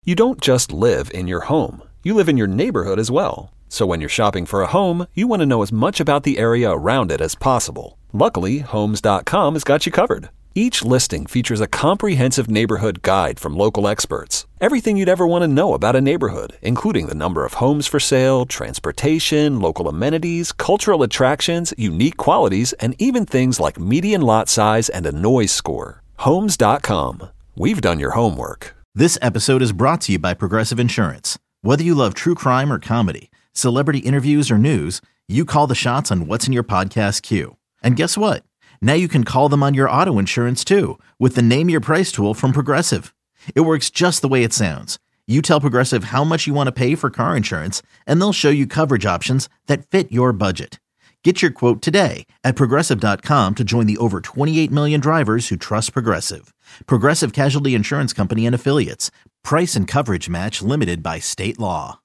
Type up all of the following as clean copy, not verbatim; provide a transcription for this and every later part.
You don't just live in your home. You live in your neighborhood as well. So when you're shopping for a home, you want to know as much about the area around it as possible. Luckily, Homes.com has got you covered. Each listing features a comprehensive neighborhood guide from local experts. Everything you'd ever want to know about a neighborhood, including the number of homes for sale, transportation, local amenities, cultural attractions, unique qualities, and even things like median lot size and a noise score. Homes.com. We've done your homework. This episode is brought to you by Progressive Insurance. Whether you love true crime or comedy, celebrity interviews or news, you call the shots on what's in your podcast queue. And guess what? Now you can call them on your auto insurance too with the Name Your Price tool from Progressive. It works just the way it sounds. You tell Progressive how much you want to pay for car insurance, and they'll show you coverage options that fit your budget. Get your quote today at Progressive.com to join the over 28 million drivers who trust Progressive. Progressive Casualty Insurance Company and Affiliates. Price and coverage match limited by state law.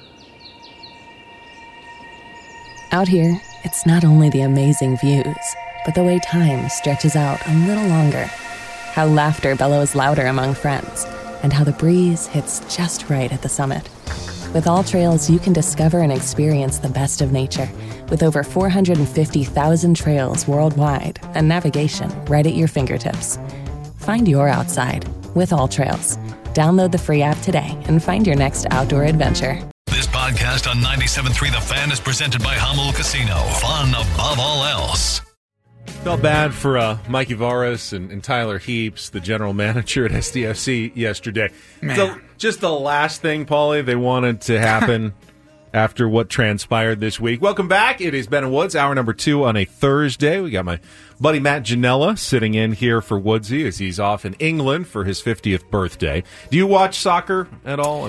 Out here, it's not only the amazing views, but the way time stretches out a little longer. How laughter bellows louder among friends, and how the breeze hits just right at the summit. With All Trails, you can discover and experience the best of nature, with over 450,000 trails worldwide and navigation right at your fingertips. Find your outside with All Trails. Download the free app today and find your next outdoor adventure. This podcast on 97.3 The Fan is presented by Hamel Casino. Fun above all else. Felt bad for Mikey Varas and Tyler Heaps, the general manager at SDFC yesterday. So just the last thing, Paulie, they wanted to happen after what transpired this week. Welcome back. It is Ben and Woods, hour number 2 on a Thursday. We got my buddy Matt Janella sitting in here for Woodsy as he's off in England for his 50th birthday. Do you watch soccer at all?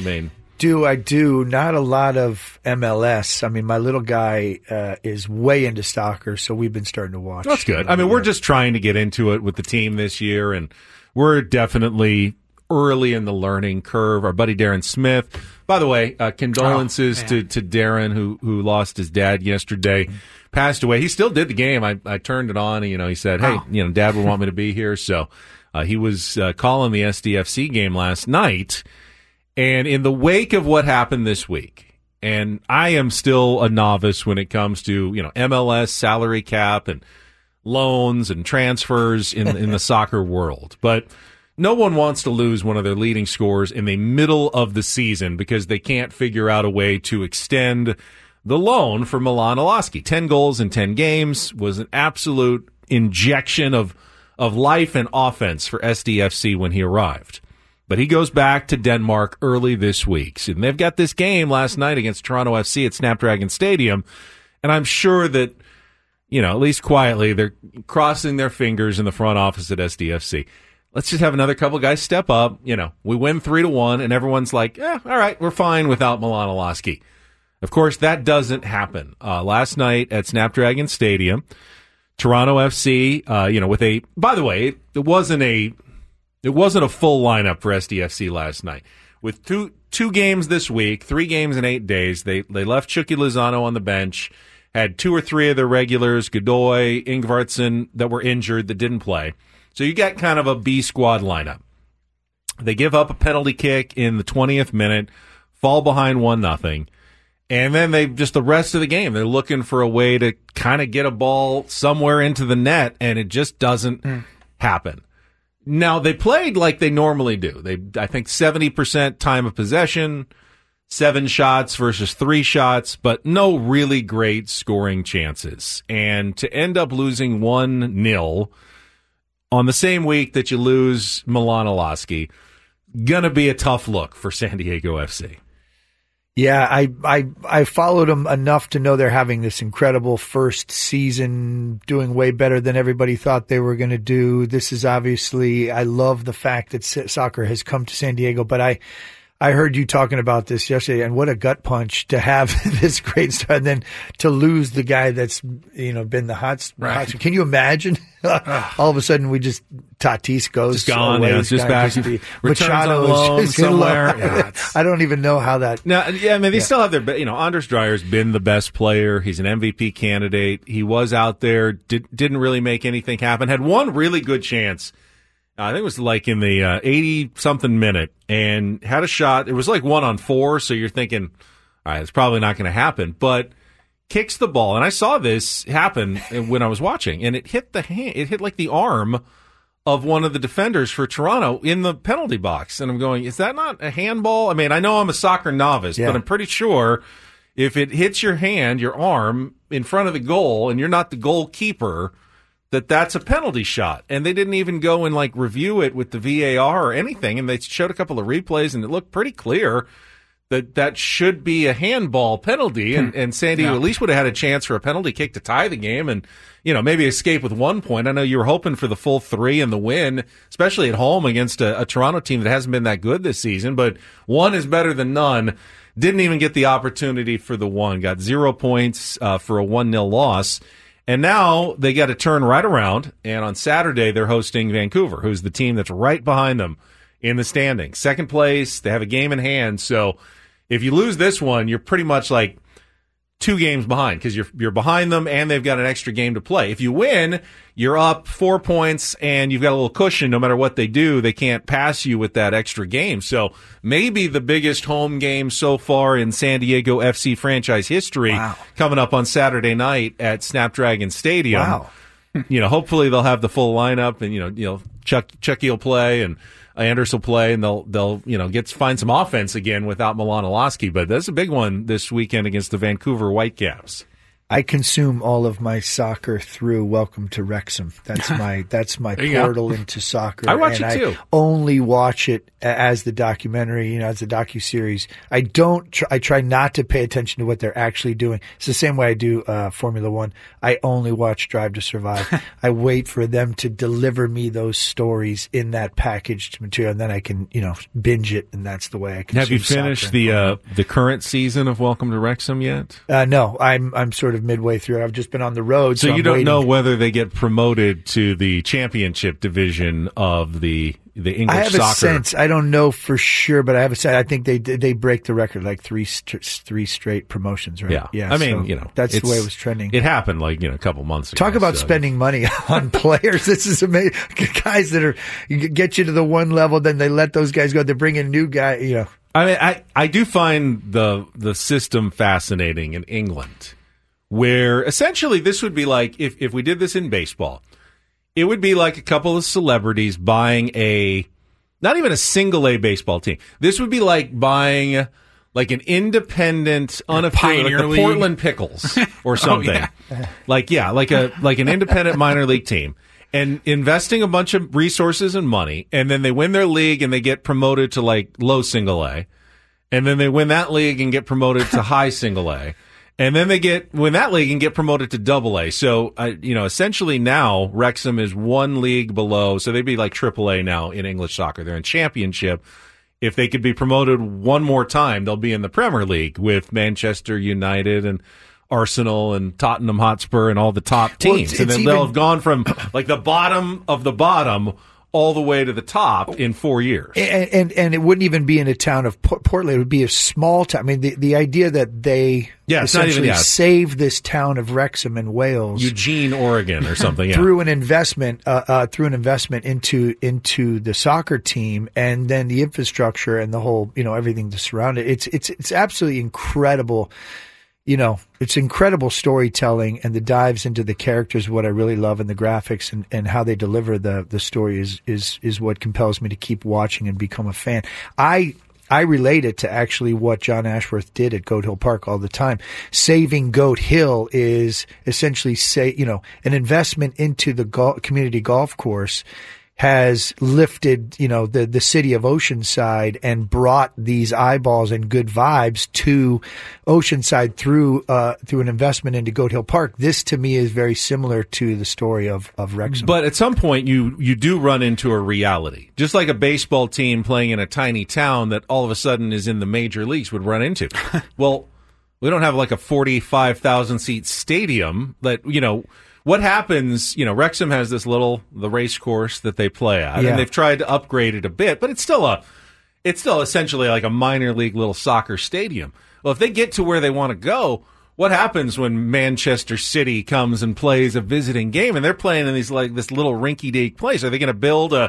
I do. Not a lot of MLS. I mean, my little guy is way into soccer, so we've been starting to watch. That's good. We're just trying to get into it with the team this year, and we're definitely early in the learning curve. Our buddy Darren Smith, by the way, condolences to Darren, who lost his dad yesterday, passed away. He still did the game. I turned it on, and he said, "Hey, Dad would want me to be here." So he was calling the SDFC game last night. And in the wake of what happened this week, and I am still a novice when it comes to, MLS, salary cap, and loans and transfers in the soccer world. But no one wants to lose one of their leading scorers in the middle of the season because they can't figure out a way to extend the loan for Milan Iloski. 10 goals in 10 games was an absolute injection of life and offense for SDFC when he arrived. But he goes back to Denmark early this week. And they've got this game last night against Toronto FC at Snapdragon Stadium. And I'm sure that, at least quietly, they're crossing their fingers in the front office at SDFC. Let's just have another couple guys step up. We win 3-1, and everyone's like, all right, we're fine without Milan Iloski. Of course, that doesn't happen. Last night at Snapdragon Stadium, Toronto FC, by the way, it wasn't a full lineup for SDFC last night. With two games this week, 3 games in 8 days, they left Chucky Lozano on the bench, had 2 or 3 of their regulars, Godoy, Ingvartsen, that were injured that didn't play. So you got kind of a B squad lineup. They give up a penalty kick in the 20th minute, fall behind 1-0, and then the rest of the game, they're looking for a way to kind of get a ball somewhere into the net, and it just doesn't happen. Now, they played like they normally do. I think 70% time of possession, 7 shots versus 3 shots, but no really great scoring chances. And to end up losing 1-0 on the same week that you lose Milan Iloski, gonna be a tough look for San Diego FC. Yeah, I followed them enough to know they're having this incredible first season, doing way better than everybody thought they were going to do. This is obviously, I love the fact that soccer has come to San Diego, but I heard you talking about this yesterday, and what a gut punch to have this great start and then to lose the guy that's, been the hot. Can you imagine? All of a sudden Tatis goes. Just gone, it's just back. Machado is somewhere. I don't even know how that. Now, they still have their, Anders Dreyer's been the best player. He's an MVP candidate. He was out there, didn't really make anything happen. Had one really good chance I think it was like in the 80-something minute, and had a shot. It was like 1-on-4, so you're thinking, all right, it's probably not going to happen. But kicks the ball, and I saw this happen when I was watching, and it hit the hand. It hit like the arm of one of the defenders for Toronto in the penalty box. And I'm going, is that not a handball? I mean, I know I'm a soccer novice, but I'm pretty sure if it hits your hand, your arm, in front of the goal, and you're not the goalkeeper, that's a penalty shot. And they didn't even go and like review it with the VAR or anything. And they showed a couple of replays, and it looked pretty clear that should be a handball penalty. And San Diego at least would have had a chance for a penalty kick to tie the game and, maybe escape with 1 point. I know you were hoping for the full 3 and the win, especially at home against a Toronto team that hasn't been that good this season, but 1 is better than none. Didn't even get the opportunity for the 1. Got 0 points for a 1-0 loss. And now they got to turn right around, and on Saturday they're hosting Vancouver, who's the team that's right behind them in the standings. Second place, they have a game in hand, so if you lose this one, you're pretty much like 2 games behind because you're behind them and they've got an extra game to play. If you win, you're up 4 points and you've got a little cushion. No matter what they do, they can't pass you with that extra game. So maybe the biggest home game so far in San Diego FC franchise history coming up on Saturday night at Snapdragon Stadium. Wow. Hopefully they'll have the full lineup and, Chucky will play and Anders will play, and they'll find some offense again without Milan Olaski. But that's a big one this weekend against the Vancouver Whitecaps. I consume all of my soccer through Welcome to Wrexham. That's my portal into soccer. I watch it too. I only watch it as the documentary, as the docuseries. I try not to pay attention to what they're actually doing. It's the same way I do Formula One. I only watch Drive to Survive. I wait for them to deliver me those stories in that packaged material, and then I can, binge it, and that's the way I consume. Have you finished the current season of Welcome to Wrexham yet? No, I'm sort of midway through it. I've just been on the road. So you don't waiting. know whether they get promoted to the championship division of the English soccer. I have a sense. I don't know for sure, but I have a sense. I think they break the record, like three straight promotions, right? Yeah. I mean, that's the way it was trending. It happened like a couple months ago. Talk about spending money on players. This is amazing. Guys that get you to the one level, then they let those guys go. They bring in new guys. I mean, I do find the system fascinating in England, where essentially this would be like if we did this in baseball, it would be like a couple of celebrities buying not even a single A baseball team. This would be like buying like an independent, unaffiliated, like the Portland Pickles or something. Like an independent minor league team. And investing a bunch of resources and money, and then they win their league and they get promoted to like low single A. And then they win that league and get promoted to high single A. And then they win that league and get promoted to double A. So, essentially now Wrexham is one league below. So they'd be like triple A now in English soccer. They're in championship. If they could be promoted one more time, they'll be in the Premier League with Manchester United and Arsenal and Tottenham Hotspur and all the top teams. And then they'll have gone from like the bottom of the bottom all the way to the top in 4 years. And it wouldn't even be in a town of Portland. It would be a small town. I mean, the idea that they essentially saved this town of Wrexham in Wales, Eugene, Oregon, or something, through an investment into the soccer team, and then the infrastructure and the whole, everything to surround it. It's absolutely incredible. It's incredible storytelling, and the dives into the characters, what I really love, and the graphics and how they deliver the story is what compels me to keep watching and become a fan. I relate it to actually what John Ashworth did at Goat Hill Park all the time. Saving Goat Hill is essentially an investment into the community golf course has lifted, the city of Oceanside and brought these eyeballs and good vibes to Oceanside through an investment into Goat Hill Park. This to me is very similar to the story of Wrexham. But at some point you do run into a reality, just like a baseball team playing in a tiny town that all of a sudden is in the major leagues would run into. Well, we don't have like a 45,000 seat stadium that, what happens, Wrexham has the race course that they play at, and they've tried to upgrade it a bit, but it's still essentially like a minor league little soccer stadium. Well, if they get to where they want to go, what happens when Manchester City comes and plays a visiting game and they're playing in this little rinky-dink place? Are they going to build a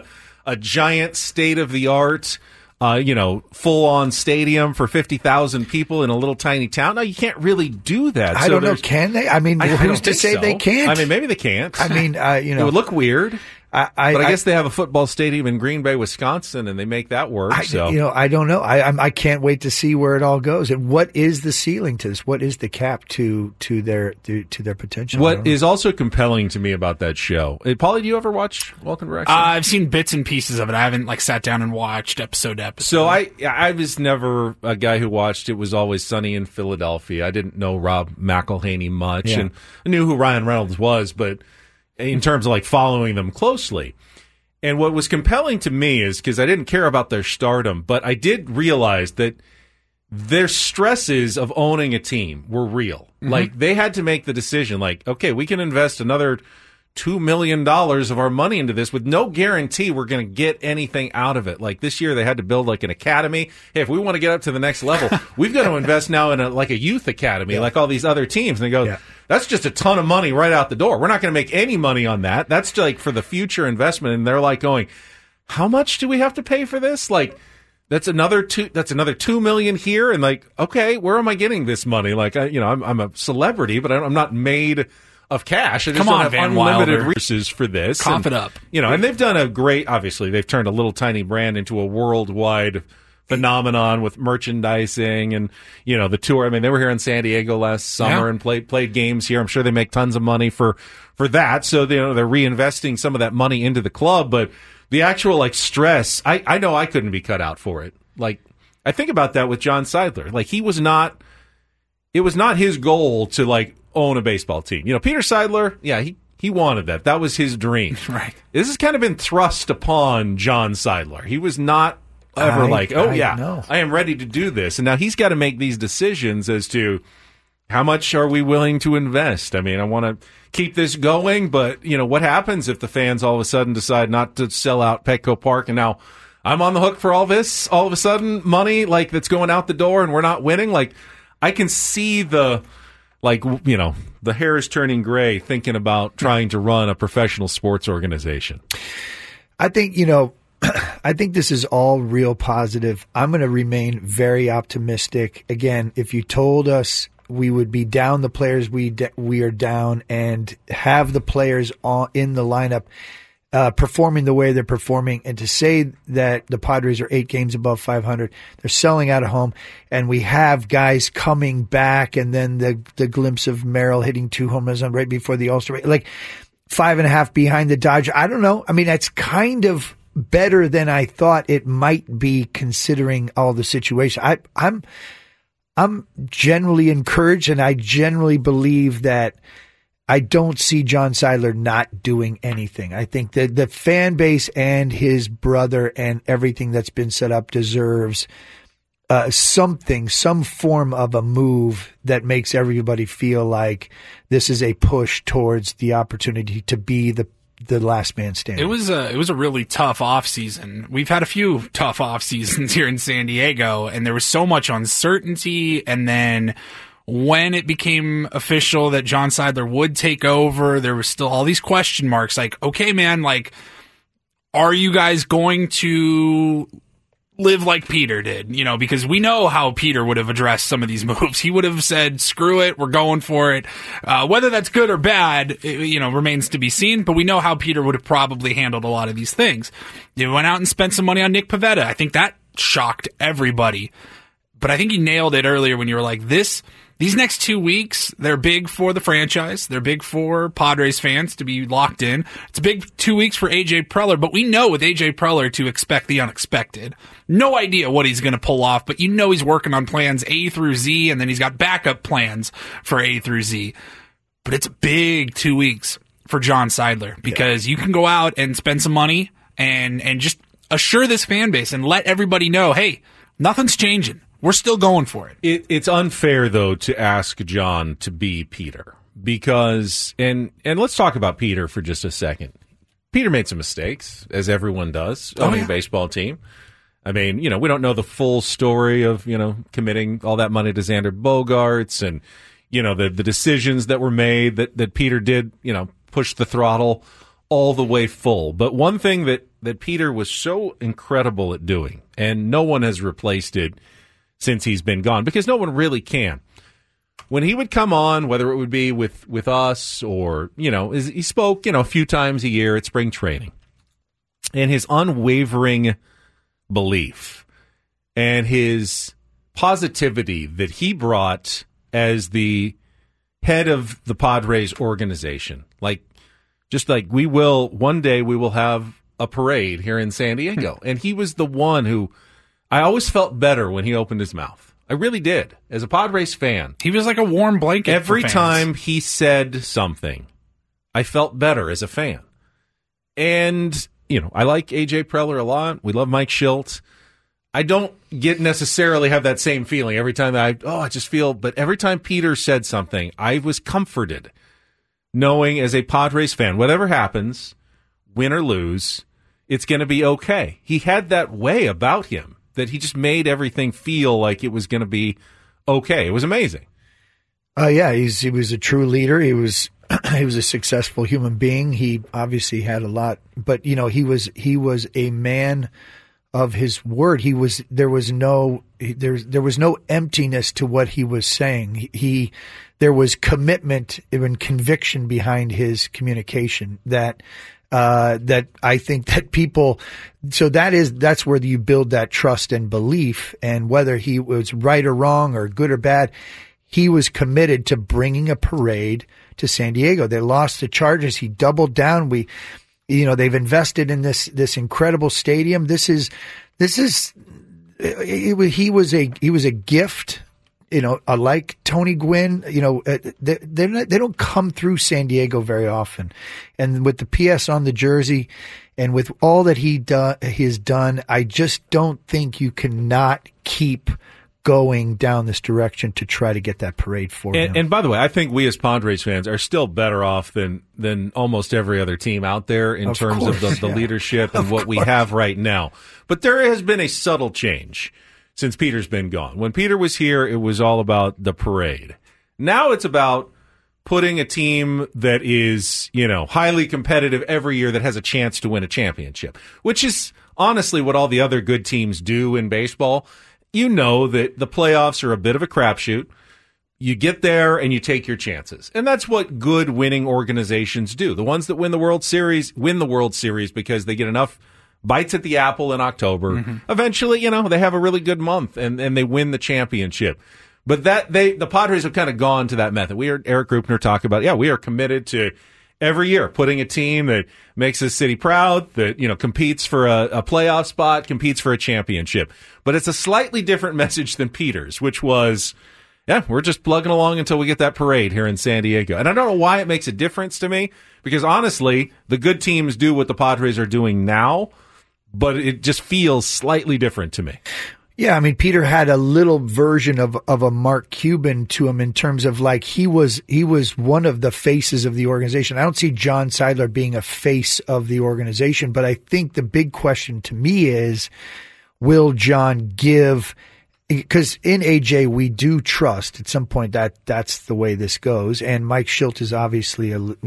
a giant state-of-the-art, full-on stadium for 50,000 people in a little tiny town. No, you can't really do that. I don't know. Can they? I mean, who's to say they can't? I mean, maybe they can't. I mean, it would look weird. But I guess they have a football stadium in Green Bay, Wisconsin, and they make that work. I don't know. I can't wait to see where it all goes. And what is the ceiling to this? What is the cap to their potential? What is also compelling to me about that show? Paulie, do you ever watch Welcome to Wrexham? I've seen bits and pieces of it. I haven't sat down and watched episode to episode. So I was never a guy who watched It Was Always Sunny in Philadelphia. I didn't know Rob McElhenney much, and I knew who Ryan Reynolds was, but in terms of following them closely. And what was compelling to me is because I didn't care about their stardom, but I did realize that their stresses of owning a team were real. Mm-hmm. They had to make the decision, okay, we can invest another $2 million of our money into this with no guarantee we're going to get anything out of it. This year they had to build an academy. Hey, if we want to get up to the next level, we've got to invest now in a youth academy, like all these other teams. And they go, that's just a ton of money right out the door. We're not going to make any money on that. That's for the future investment. And they're going, how much do we have to pay for this? That's another $2 million here. And okay, where am I getting this money? I'm a celebrity, but I'm not made of cash. I just don't have unlimited resources for this. Cough it up. And they've done a great, obviously, they've turned a little tiny brand into a worldwide phenomenon with merchandising and, the tour. I mean, they were here in San Diego last summer and played games here. I'm sure they make tons of money for that. So, they're reinvesting some of that money into the club. But the actual, stress, I know I couldn't be cut out for it. I think about that with John Seidler. It was not his goal to, own a baseball team. Peter Seidler, he wanted that. That was his dream. Right. This has kind of been thrust upon John Seidler. He was not ever I am ready to do this. And now he's got to make these decisions as to how much are we willing to invest. I mean, I want to keep this going, but, what happens if the fans all of a sudden decide not to sell out Petco Park and now I'm on the hook for all this, all of a sudden money that's going out the door and we're not winning? I can see the hairs turning gray thinking about trying to run a professional sports organization. I think, I think this is all real positive. I'm going to remain very optimistic. Again, if you told us we would be down the players we are down and have the players in the lineup performing the way they're performing, and to say that the Padres are 8 games above 500, they're selling out at home, and we have guys coming back, and then the glimpse of Merrill hitting 2 home runs right before the All-Star break, 5.5 behind the Dodgers. I don't know. I mean, that's kind of better than I thought it might be considering all the situation. I'm generally encouraged, and I generally believe that I don't see John Seidler not doing anything. I think that the fan base and his brother and everything that's been set up deserves some form of a move that makes everybody feel like this is a push towards the opportunity to be the last man standing. It was a really tough off season. We've had a few tough off seasons here in San Diego, and there was so much uncertainty. And then when it became official that John Seidler would take over, there was still all these question marks. Okay, man, are you guys going to live like Peter did? Because we know how Peter would have addressed some of these moves. He would have said, screw it, we're going for it. Whether that's good or bad, remains to be seen, but we know how Peter would have probably handled a lot of these things. They went out and spent some money on Nick Pivetta. I think that shocked everybody. But I think you nailed it earlier when you were like, these next 2 weeks, they're big for the franchise. They're big for Padres fans to be locked in. It's a big 2 weeks for A.J. Preller, but we know with A.J. Preller to expect the unexpected. No idea what he's going to pull off, but he's working on plans A through Z, and then he's got backup plans for A through Z. But it's a big 2 weeks for John Seidler because you can go out and spend some money and just assure this fan base and let everybody know, hey, nothing's changing. We're still going for it. It's unfair, though, to ask John to be Peter because, and let's talk about Peter for just a second. Peter made some mistakes, as everyone does, owning a baseball team. I mean, we don't know the full story of, committing all that money to Xander Bogaerts and, the decisions that were made that Peter did, push the throttle all the way full. But one thing that Peter was so incredible at doing, and no one has replaced it since he's been gone, because no one really can. When he would come on, whether it would be with us or, he spoke, a few times a year at spring training. And his unwavering belief and his positivity that he brought as the head of the Padres organization. One day we will have a parade here in San Diego. And he was the one who I always felt better when he opened his mouth. I really did. As a Padres fan. He was like a warm blanket. Every time he said something, I felt better as a fan. And, I like A.J. Preller a lot. We love Mike Shildt. I don't necessarily have that same feeling every time I just feel, but every time Peter said something, I was comforted knowing as a Padres fan, whatever happens, win or lose, it's going to be okay. He had that way about him that he just made everything feel like it was going to be okay. It was amazing. He was a true leader. He was a successful human being. He obviously had a lot, but he was a man of his word. There was no emptiness to what he was saying. There was commitment and conviction behind his communication that I think that people, so that's where you build that trust and belief. And whether he was right or wrong or good or bad, he was committed to bringing a parade to San Diego. They lost the Chargers. He doubled down. They've invested in this incredible stadium. He was a gift. Like Tony Gwynn, they don't come through San Diego very often. And with the PS on the jersey and with all that he's done, I just don't think you cannot keep going down this direction to try to get that parade for him. And by the way, I think we as Padres fans are still better off than almost every other team out there in terms of the leadership and what we have right now. But there has been a subtle change since Peter's been gone. When Peter was here, it was all about the parade. Now it's about putting a team that is, highly competitive every year that has a chance to win a championship, which is honestly what all the other good teams do in baseball. That the playoffs are a bit of a crapshoot. You get there and you take your chances. And that's what good winning organizations do. The ones that win the World Series because they get enough bites at the apple in October. Mm-hmm. Eventually, they have a really good month and they win the championship. But the Padres have kind of gone to that method. We heard Eric Grupner talk about, we are committed to every year putting a team that makes this city proud, that, competes for a playoff spot, competes for a championship. But it's a slightly different message than Peter's, which was, we're just plugging along until we get that parade here in San Diego. And I don't know why it makes a difference to me, because honestly, the good teams do what the Padres are doing now, but it just feels slightly different to me. Yeah, Peter had a little version of a Mark Cuban to him in terms of he was one of the faces of the organization. I don't see John Seidler being a face of the organization, but I think the big question to me is, will John give? Because in AJ we do trust at some point that's the way this goes, and Mike Shildt is obviously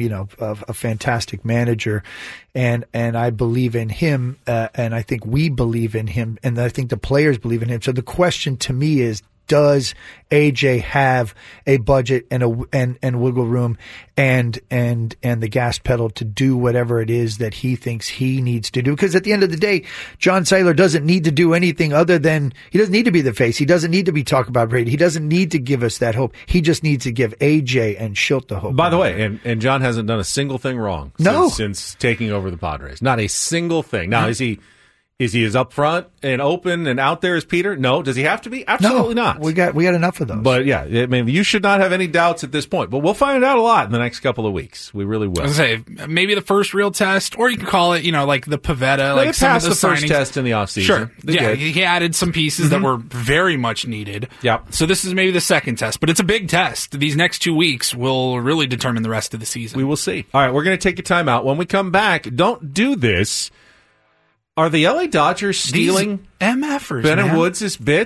a fantastic manager, and I believe in him, and I think we believe in him, and I think the players believe in him. So the question to me is, does AJ have a budget and wiggle room and the gas pedal to do whatever it is that he thinks he needs to do? Because at the end of the day, John Seidler doesn't need to do anything other than, he doesn't need to be the face. He doesn't need to be talking about Brady. He doesn't need to give us that hope. He just needs to give AJ and Shildt the hope. By the way, and John hasn't done a single thing wrong since taking over the Padres. Not a single thing. Now, is he as upfront and open and out there as Peter? No. Does he have to be? Absolutely not. We got enough of those. But you should not have any doubts at this point. But we'll find out a lot in the next couple of weeks. We really will. I was going to say, maybe the first real test, or you can call it, like the Pavetta. They passed the first test in the offseason. Sure. He added some pieces that were very much needed. Yep. So this is maybe the second test, but it's a big test. These next 2 weeks will really determine the rest of the season. We will see. All right, we're going to take a timeout. When we come back, don't do this. Are the LA Dodgers stealing MFers, Ben and Woods' bits?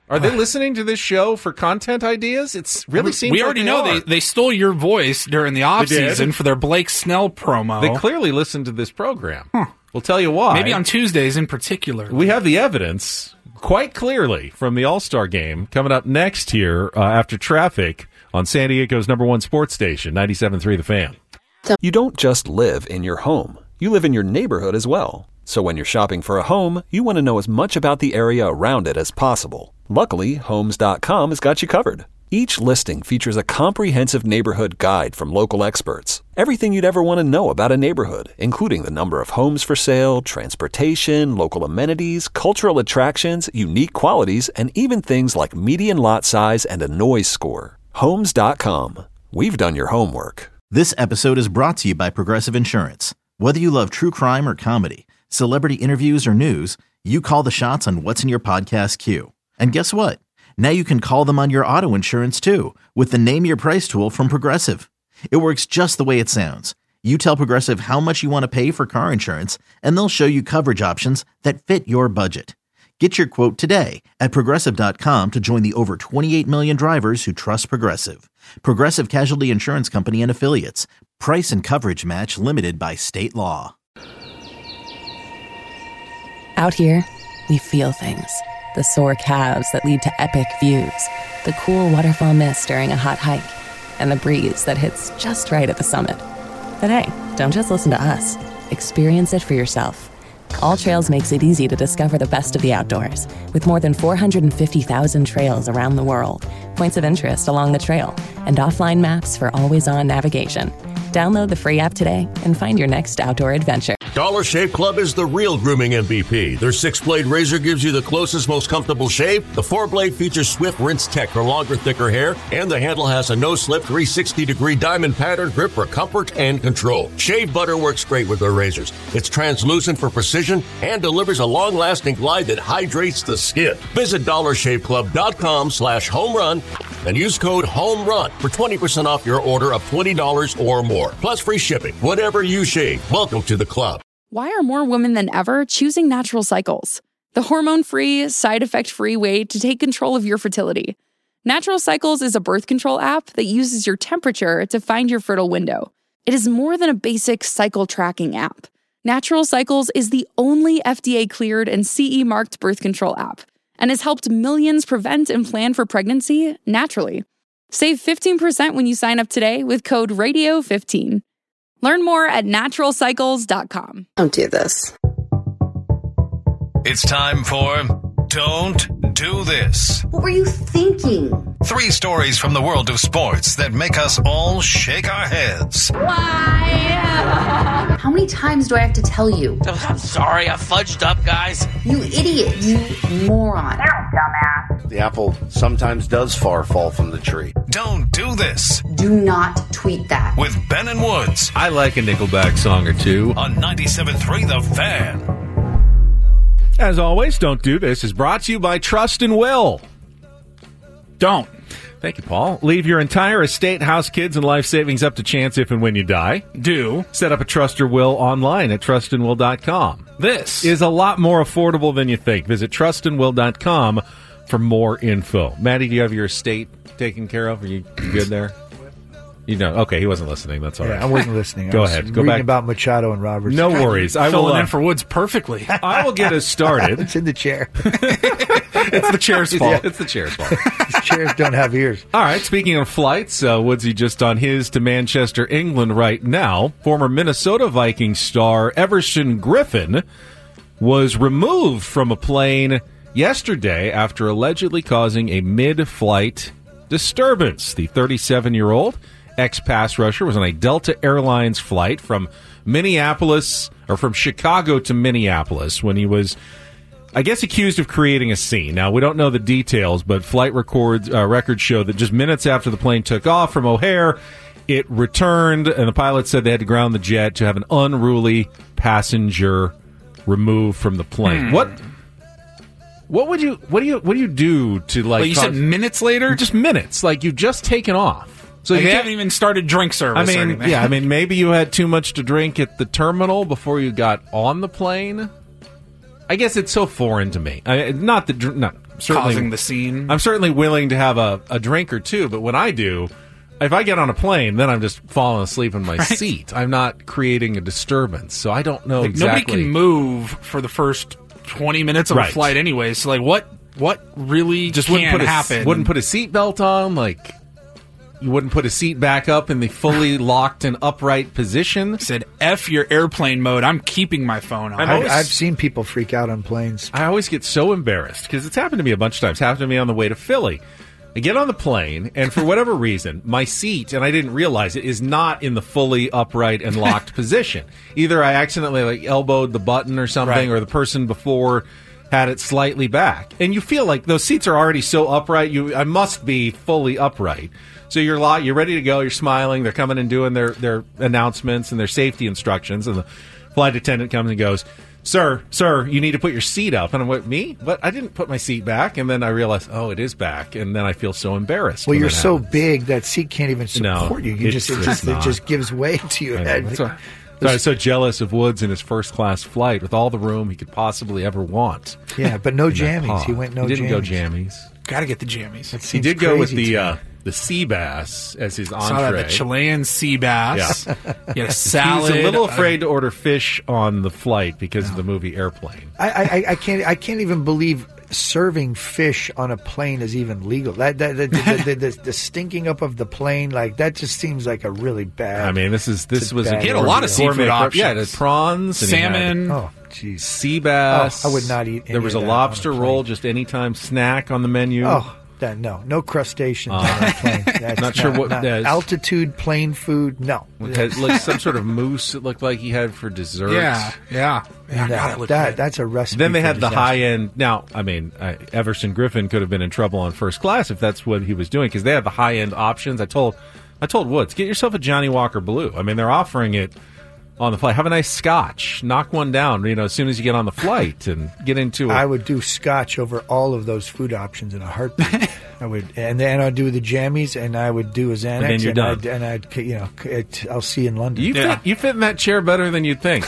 Are they listening to this show for content ideas? It really seems we already know they stole your voice during the off season for their Blake Snell promo. They clearly listened to this program. We'll tell you why. Maybe on Tuesdays in particular. We have the evidence quite clearly from the All-Star game coming up next here after traffic on San Diego's #1 sports station, 97.3 The Fan. You don't just live in your home. You live in your neighborhood as well. So when you're shopping for a home, you want to know as much about the area around it as possible. Luckily, Homes.com has got you covered. Each listing features a comprehensive neighborhood guide from local experts. Everything you'd ever want to know about a neighborhood, including the number of homes for sale, transportation, local amenities, cultural attractions, unique qualities, and even things like median lot size and a noise score. Homes.com. We've done your homework. This episode is brought to you by Progressive Insurance. Whether you love true crime or comedy, celebrity interviews or news, you call the shots on what's in your podcast queue. And guess what? Now you can call them on your auto insurance too with the Name Your Price tool from Progressive. It works just the way it sounds. You tell Progressive how much you want to pay for car insurance, and they'll show you coverage options that fit your budget. Get your quote today at Progressive.com to join the over 28 million drivers who trust Progressive. Progressive Casualty Insurance Company and Affiliates. Price and coverage match limited by state law. Out here, we feel things. The sore calves that lead to epic views, the cool waterfall mist during a hot hike, and the breeze that hits just right at the summit. But hey, don't just listen to us. Experience it for yourself. All Trails makes it easy to discover the best of the outdoors, with more than 450,000 trails around the world, points of interest along the trail, and offline maps for always-on navigation. Download the free app today and find your next outdoor adventure. Dollar Shave Club is the real grooming MVP. Their 6-blade razor gives you the closest, most comfortable shave. The 4-blade features swift rinse tech for longer, thicker hair. And the handle has a no-slip 360-degree diamond pattern grip for comfort and control. Shave butter works great with their razors. It's translucent for precision and delivers a long-lasting glide that hydrates the skin. Visit DollarShaveClub.com/homerun and use code HOMERUN for 20% off your order of $20 or more. Plus free shipping. Whatever you shave, welcome to the club. Why are more women than ever choosing Natural Cycles? The hormone-free, side-effect-free way to take control of your fertility. Natural Cycles is a birth control app that uses your temperature to find your fertile window. It is more than a basic cycle tracking app. Natural Cycles is the only FDA-cleared and CE-marked birth control app and has helped millions prevent and plan for pregnancy naturally. Save 15% when you sign up today with code RADIO15. Learn more at naturalcycles.com. Don't do this. It's time for Don't Do This. What were you thinking? 3 stories from the world of sports that make us all shake our heads. Why? How many times do I have to tell you? I'm sorry, I fudged up, guys. You idiot. You moron. Dumbass. The apple sometimes does fall from the tree. Don't do this. Do not tweet that. With Ben and Woods. I like a Nickelback song or two. On 97.3 The Fan. As always, Don't Do This is brought to you by Trust and Will. Don't. Thank you, Paul. Leave your entire estate, house, kids, and life savings up to chance if and when you die. Do. Set up a Trust or Will online at trustandwill.com. This is a lot more affordable than you think. Visit trustandwill.com for more info. Maddie, do you have your estate taken care of? Are you good there? You know, okay, he wasn't listening. That's all right. I wasn't listening. Go ahead. Go back about Machado and Roberts. No worries. I will fill in for Woods perfectly. I will get us started. It's in the chair. It's the chair's fault. Yeah, it's the chair's fault. These chairs don't have ears. All right. Speaking of flights, Woodsy just on his to Manchester, England right now. Former Minnesota Vikings star Everson Griffin was removed from a plane yesterday after allegedly causing a mid-flight disturbance. The 37-year-old ex-pass rusher was on a Delta Airlines flight from Chicago to Minneapolis when he was, I guess, accused of creating a scene. Now, we don't know the details, but flight records show that just minutes after the plane took off from O'Hare, it returned, and the pilot said they had to ground the jet to have an unruly passenger removed from the plane. What do you do to like? Well, you said minutes later? Just minutes, like you've just taken off. So like you haven't even started drink service. I mean, or anything. yeah, I mean, maybe you had too much to drink at the terminal before you got on the plane. I guess it's so foreign to me. certainly causing the scene. I'm certainly willing to have a drink or two, but when I do, if I get on a plane, then I'm just falling asleep in my seat. I'm not creating a disturbance, so I don't know exactly. Nobody can move for the first 20 minutes of a flight anyway, so like what really just can happen? Wouldn't put a seatbelt on, like you wouldn't put a seat back up in the fully locked and upright position. Said, F your airplane mode, I'm keeping my phone on. I've seen people freak out on planes. I always get so embarrassed because it's happened to me a bunch of times. It happened to me on the way to Philly. I get on the plane, and for whatever reason, my seat, and I didn't realize it, is not in the fully upright and locked position. Either I accidentally elbowed the button or something, or the person before had it slightly back. And you feel like those seats are already so upright, I must be fully upright. So you're ready to go, you're smiling, they're coming and doing their announcements and their safety instructions, and the flight attendant comes and goes, Sir, you need to put your seat up. And I'm like, me? But I didn't put my seat back. And then I realized, it is back. And then I feel so embarrassed. Well, you're so big that seat can't even support you. It just gives way to your head. So I was so jealous of Woods in his first-class flight with all the room he could possibly ever want. Yeah, but no jammies. He went no jammies. He didn't go jammies. Got to get the jammies. He did go with the sea bass as his entree. Saw that, the Chilean sea bass. Yeah. He had a salad. He was a little afraid to order fish on the flight because of the movie Airplane. I can't even believe serving fish on a plane is even legal. The stinking up of the plane, like that just seems like a really bad. I mean, this was he had a lot of seafood options. Yeah, the prawns, salmon. Sea bass. I would not eat. There was a lobster roll, just anytime snack on the menu. No crustaceans on a plane. That's not sure what altitude plane food. No, it looked some sort of mousse. It looked like he had for dessert. Yeah. That's a recipe. Then they had disaster. the high end. Now, I mean, Everson Griffin could have been in trouble on first class if that's what he was doing because they had the high end options. I told Woods, get yourself a Johnny Walker Blue. I mean, they're offering it on the flight. Have a nice scotch. Knock one down, as soon as you get on the flight and get into it. I would do scotch over all of those food options in a heartbeat. I would, and then I'd do the jammies, and I would do a Xanax, and then you're done. I'll see you in London. You fit in that chair better than you'd think.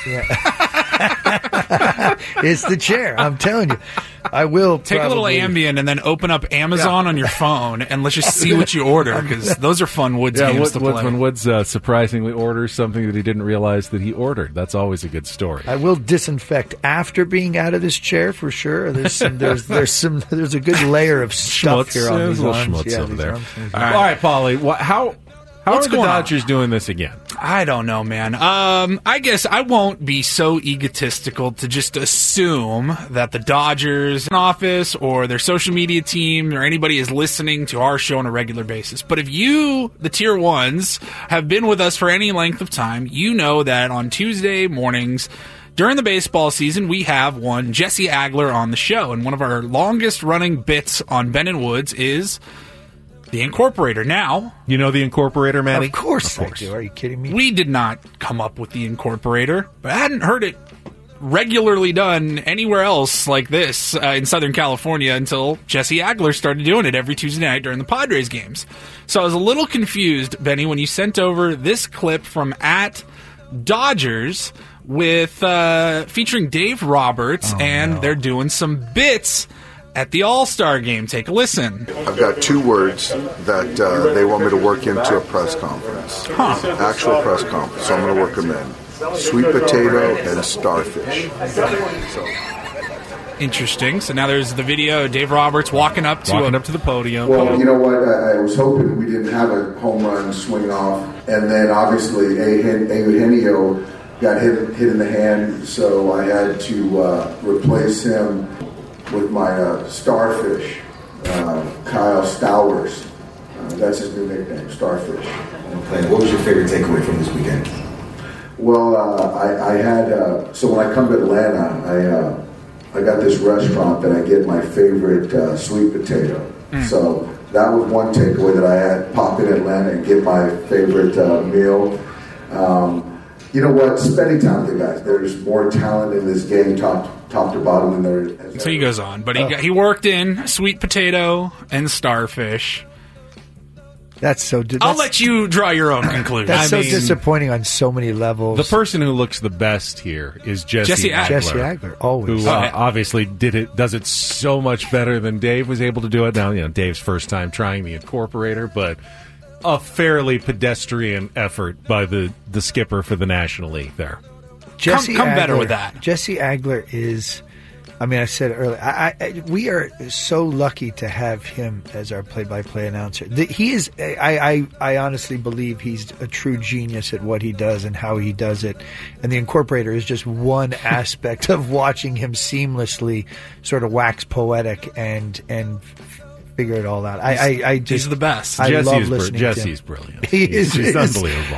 It's the chair. I'm telling you. I will take a little Ambien and then open up Amazon on your phone and let's just see what you order because those are fun Woods games to play. When Woods surprisingly orders something that he didn't realize that he ordered, that's always a good story. I will disinfect after being out of this chair for sure. There's a good layer of stuff here on these arms. Schmutz over there. All right, Paulie, how are the Dodgers doing this again? I don't know, man. I guess I won't be so egotistical to just assume that the Dodgers office or their social media team or anybody is listening to our show on a regular basis. But if you, the Tier 1s, have been with us for any length of time, you know that on Tuesday mornings during the baseball season, we have one Jesse Agler on the show. And one of our longest-running bits on Ben and Woods is the Incorporator. Now, you know the Incorporator, Manny? Of course I do. Are you kidding me? We did not come up with the Incorporator, but I hadn't heard it regularly done anywhere else like this in Southern California until Jesse Agler started doing it every Tuesday night during the Padres games. So I was a little confused, Benny, when you sent over this clip from @Dodgers with featuring Dave Roberts, they're doing some bits at the All-Star game. Take a listen. I've got 2 words that they want me to work into a press conference. Actual press conference. So I'm going to work them in. Sweet potato and starfish. Interesting. So now there's the video of Dave Roberts walking up to the podium. Well, you know what? I was hoping we didn't have a home run swing off. And then obviously Eugenio got hit in the hand, so I had to replace him with my starfish, Kyle Stowers. That's his new nickname, Starfish. What was your favorite takeaway from this weekend? Well, I had, so when I come to Atlanta, I got this restaurant that I get my favorite sweet potato. So that was one takeaway that I had, pop in Atlanta and get my favorite meal. You know what? Spending time with the guys. There's more talent in this game, top to bottom, than there is. So he goes on, but he worked in sweet potato and starfish. That's so. I'll let you draw your own conclusion. That's disappointing on so many levels. The person who looks the best here is Jesse Agler. Jesse Agler, always. Who obviously does it so much better than Dave was able to do it. Now, Dave's first time trying the Incorporator, but a fairly pedestrian effort by the skipper for the National League there. Come better with that. Jesse Agler is, I said it earlier, we are so lucky to have him as our play-by-play announcer. He is, I honestly believe he's a true genius at what he does and how he does it. And the Incorporator is just one aspect of watching him seamlessly sort of wax poetic and figure it all out. He's the best. I love listening to him. Jesse's brilliant. He's unbelievable.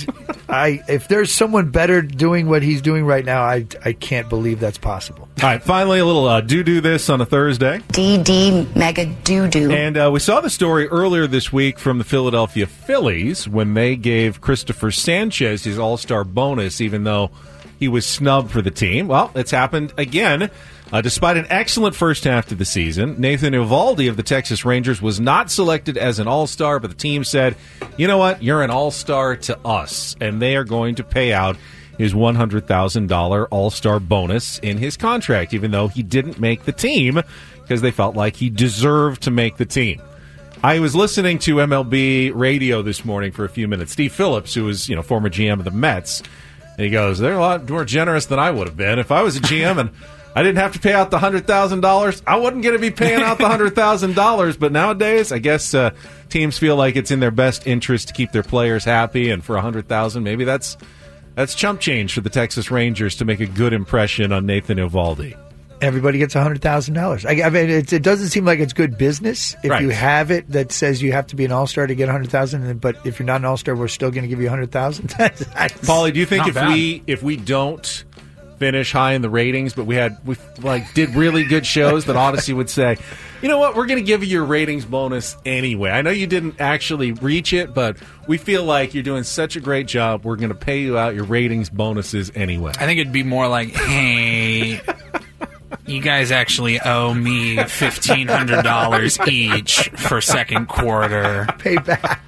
If there's someone better doing what he's doing right now, I can't believe that's possible. All right, finally, a little do this on a Thursday. DD Mega Doo-Doo. And we saw the story earlier this week from the Philadelphia Phillies when they gave Christopher Sanchez his All-Star bonus, even though he was snubbed for the team. Well, it's happened again. Despite an excellent first half to the season, Nathan Eovaldi of the Texas Rangers was not selected as an All-Star, but the team said, you know what, you're an All-Star to us, and they are going to pay out his $100,000 All-Star bonus in his contract, even though he didn't make the team, because they felt like he deserved to make the team. I was listening to MLB radio this morning for a few minutes. Steve Phillips, who was former GM of the Mets, and he goes, they're a lot more generous than I would have been. If I was a GM and I didn't have to pay out the $100,000, I wasn't going to be paying out the $100,000. But nowadays, I guess teams feel like it's in their best interest to keep their players happy, and for $100,000, maybe that's chump change for the Texas Rangers to make a good impression on Nathan Eovaldi. Everybody gets $100,000. I mean, it doesn't seem like it's good business if you have it that says you have to be an All-Star to get $100,000. But if you're not an All-Star, we're still going to give you $100,000. Paulie, do you think if we don't finish high in the ratings, but we did really good shows, that Odyssey would say, you know what, we're going to give you your ratings bonus anyway. I know you didn't actually reach it, but we feel like you're doing such a great job, we're going to pay you out your ratings bonuses anyway. I think it'd be more like, hey, you guys actually owe me $1,500 each for second quarter. Pay back.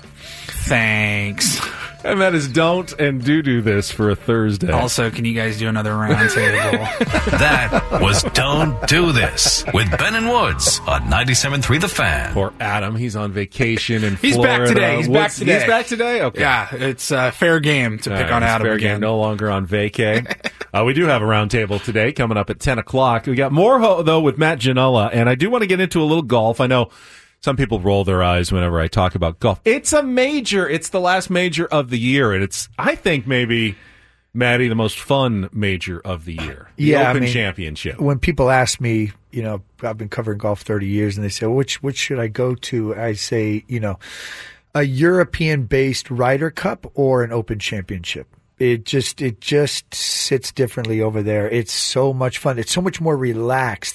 Thanks. And that is don't and do this for a Thursday. Also, can you guys do another round table? That was Don't Do This with Ben and Woods on 97.3 The Fan. Poor Adam, he's on vacation in He's Florida. Back today. He's back today. He's back today? Okay. Yeah, it's fair game to pick on Adam fair again. Game, no longer on vacay. We do have a roundtable today coming up at 10 o'clock. We got more, though, with Matt Janella, and I do want to get into a little golf. I know some people roll their eyes whenever I talk about golf. It's a major. It's the last major of the year, and it's, I think, maybe, Maddie, the most fun major of the year. The Open Championship. When people ask me, I've been covering golf 30 years, and they say, which should I go to? I say, a European-based Ryder Cup or an Open Championship. It just sits differently over there. It's so much fun. It's so much more relaxed.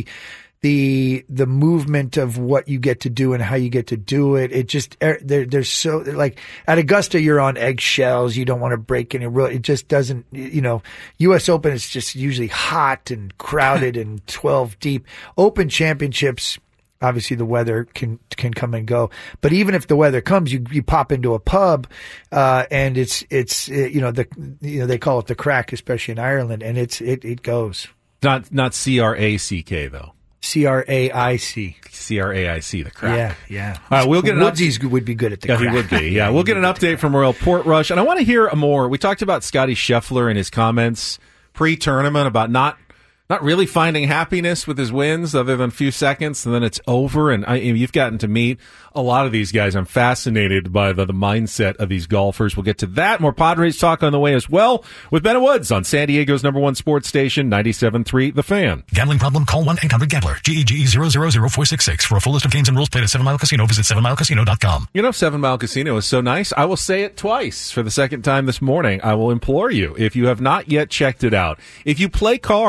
The movement of what you get to do and how you get to do it. It just, there's so, like, at Augusta, you're on eggshells. You don't want to break any rule. It just doesn't, U.S. Open is just usually hot and crowded and 12 deep. Open Championships, obviously the weather can come and go. But even if the weather comes, you pop into a pub, and it's they call it the crack, especially in Ireland, and it goes. Not CRACK though. CRAIC. CRAIC, the crack. Yeah. All right, we'll get Woodsy's would be good at the crack. He would be. Yeah, we'll get an update from Royal Portrush, and I want to hear more. We talked about Scotty Scheffler and his comments pre-tournament about not really finding happiness with his wins other than a few seconds, and then it's over. And you've gotten to meet a lot of these guys. I'm fascinated by the mindset of these golfers. We'll get to that. More Padres talk on the way as well with Ben Woods on San Diego's #1 sports station, 97.3 The Fan. Gambling problem? Call 1-800-GAMBLER. GEGE 000-466. For a full list of games and rules, played at 7 Mile Casino. Visit 7milecasino.com. 7 Mile Casino is so nice. I will say it twice for the second time this morning. I will implore you, if you have not yet checked it out, if you play cards, if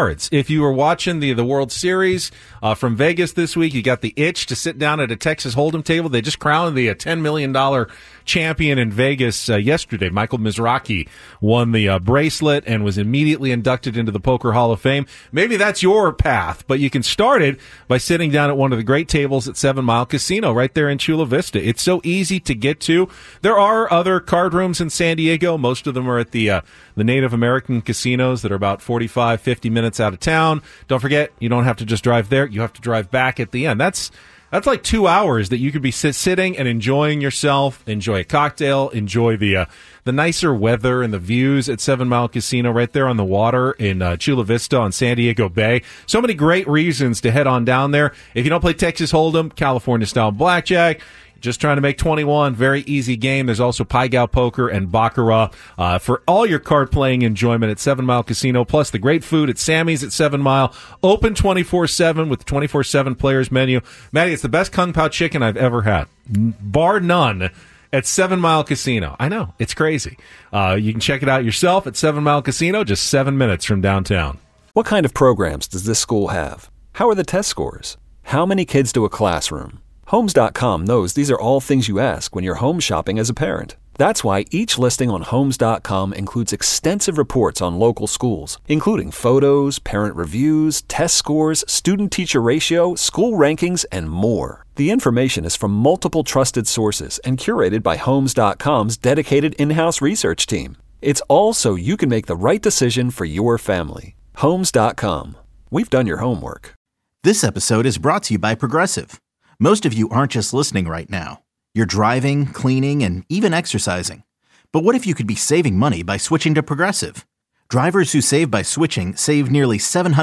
if you were watching the World Series from Vegas this week, you got the itch to sit down at a Texas Hold'em table. They just crowned the $10 million champion in Vegas yesterday. Michael Mizrachi won the bracelet and was immediately inducted into the Poker Hall of Fame. Maybe that's your path, but you can start it by sitting down at one of the great tables at 7 Mile Casino right there in Chula Vista. It's so easy to get to. There are other card rooms in San Diego. Most of them are at the Native American casinos that are about 45, 50 minutes out of town. Don't forget, you don't have to just drive there. You have to drive back at the end. That's like 2 hours that you could be sitting and enjoying yourself, enjoy a cocktail, enjoy the nicer weather and the views at 7 Mile Casino right there on the water in Chula Vista on San Diego Bay. So many great reasons to head on down there. If you don't play Texas Hold'em, California-style blackjack, just trying to make 21, very easy game. There's also Pai Gow Poker and Baccarat for all your card-playing enjoyment at 7 Mile Casino, plus the great food at Sammy's at 7 Mile, open 24/7 with the 24/7 players menu. Maddie, it's the best Kung Pao chicken I've ever had, bar none, at 7 Mile Casino. I know, it's crazy. You can check it out yourself at 7 Mile Casino, just 7 minutes from downtown. What kind of programs does this school have? How are the test scores? How many kids do a classroom? Homes.com knows these are all things you ask when you're home shopping as a parent. That's why each listing on Homes.com includes extensive reports on local schools, including photos, parent reviews, test scores, student-teacher ratio, school rankings, and more. The information is from multiple trusted sources and curated by Homes.com's dedicated in-house research team. It's all so you can make the right decision for your family. Homes.com. We've done your homework. This episode is brought to you by Progressive. Most of you aren't just listening right now. You're driving, cleaning, and even exercising. But what if you could be saving money by switching to Progressive? Drivers who save by switching save nearly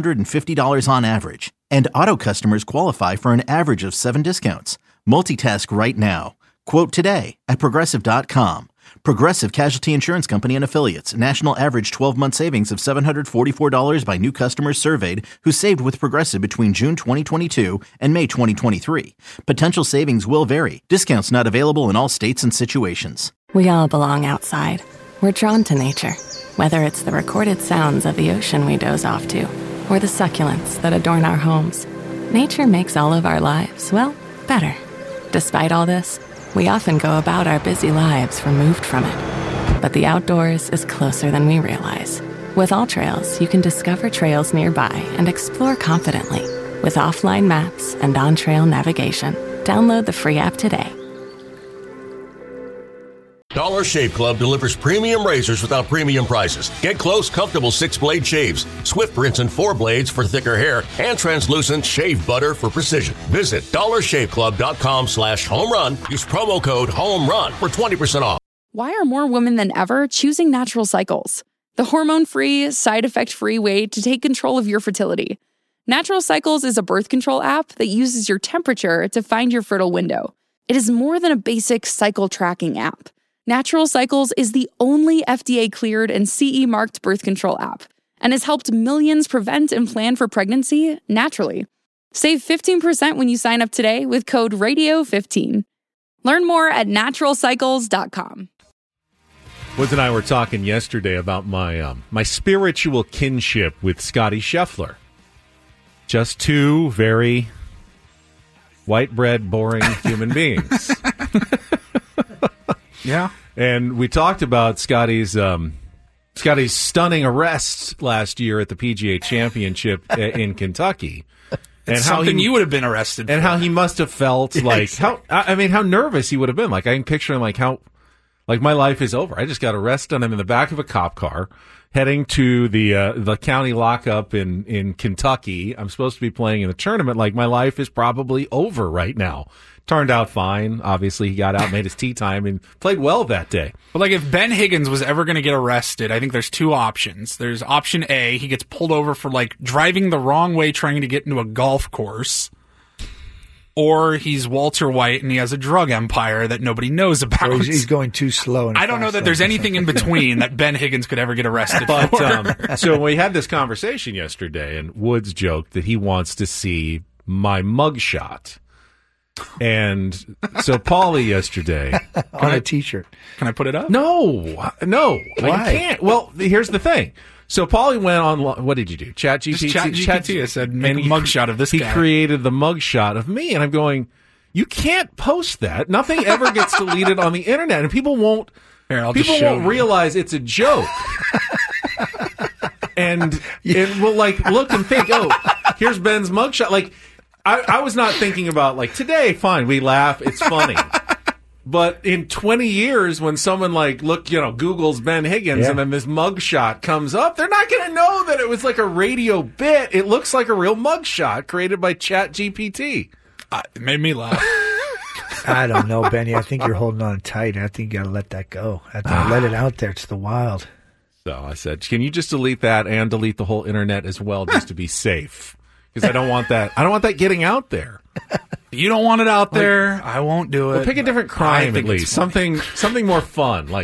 $750 on average. And auto customers qualify for an average of 7 discounts. Multitask right now. Quote today at Progressive.com. Progressive Casualty Insurance Company and Affiliates. National average 12-month savings of $744 by new customers surveyed who saved with Progressive between June 2022 and May 2023. Potential savings will vary. Discounts not available in all states and situations. We all belong outside. We're drawn to nature, whether it's the recorded sounds of the ocean we doze off to, or the succulents that adorn our homes. Nature makes all of our lives, well, better. Despite all this, we often go about our busy lives removed from it. But the outdoors is closer than we realize. With AllTrails, you can discover trails nearby and explore confidently. With offline maps and on-trail navigation, download the free app today. Dollar Shave Club delivers premium razors without premium prices. Get close, comfortable 6-blade shaves, swift rinse and 4 blades for thicker hair, and translucent shave butter for precision. Visit dollarshaveclub.com/homerun. Use promo code HOMERUN for 20% off. Why are more women than ever choosing Natural Cycles? The hormone-free, side-effect-free way to take control of your fertility. Natural Cycles is a birth control app that uses your temperature to find your fertile window. It is more than a basic cycle tracking app. Natural Cycles is the only FDA-cleared and CE-marked birth control app and has helped millions prevent and plan for pregnancy naturally. Save 15% when you sign up today with code RADIO15. Learn more at naturalcycles.com. Woods and I were talking yesterday about my spiritual kinship with Scotty Scheffler. Just two very white bread, boring human beings. Yeah. And we talked about Scotty's stunning arrest last year at the PGA Championship in Kentucky. And something you would have been arrested for. And how he must have felt like, how nervous he would have been. Like, I can picture him like my life is over. I just got arrested. I'm in the back of a cop car heading to the county lockup in Kentucky. I'm supposed to be playing in the tournament. Like, my life is probably over right now. Turned out fine. Obviously, he got out, made his tee time, and played well that day. But like, if Ben Higgins was ever going to get arrested, I think there's two options. There's option A, he gets pulled over for like driving the wrong way trying to get into a golf course. Or he's Walter White and he has a drug empire that nobody knows about. Or he's going too slow. I don't know that there's anything in between that Ben Higgins could ever get arrested for. So we had this conversation yesterday, and Woods joked that he wants to see my mugshot. And so Paulie yesterday on a t-shirt. Can I put it up? No, Why? I can't. Well, here's the thing. So Paulie went on. What did you do? ChatGPT. ChatGPT. I said make a mugshot of this guy. He created the mugshot of me, and I'm going. You can't post that. Nothing ever gets deleted on the internet, and people won't. Realize it's a joke. And it will look and think, oh, here's Ben's mugshot. Like, I was not thinking about, like, today, fine, we laugh, it's funny. But in 20 years, when someone, Googles Ben Higgins and then this mugshot comes up, they're not going to know that it was like a radio bit. It looks like a real mugshot created by ChatGPT. It made me laugh. I don't know, Benny. I think you're holding on tight. I think you got to let that go. Let it out there to the wild. So I said, can you just delete that and delete the whole internet as well, just to be safe? Because I don't want that. I don't want that getting out there. You don't want it out there. I won't do it. Well, pick a different crime at least. Something more fun, like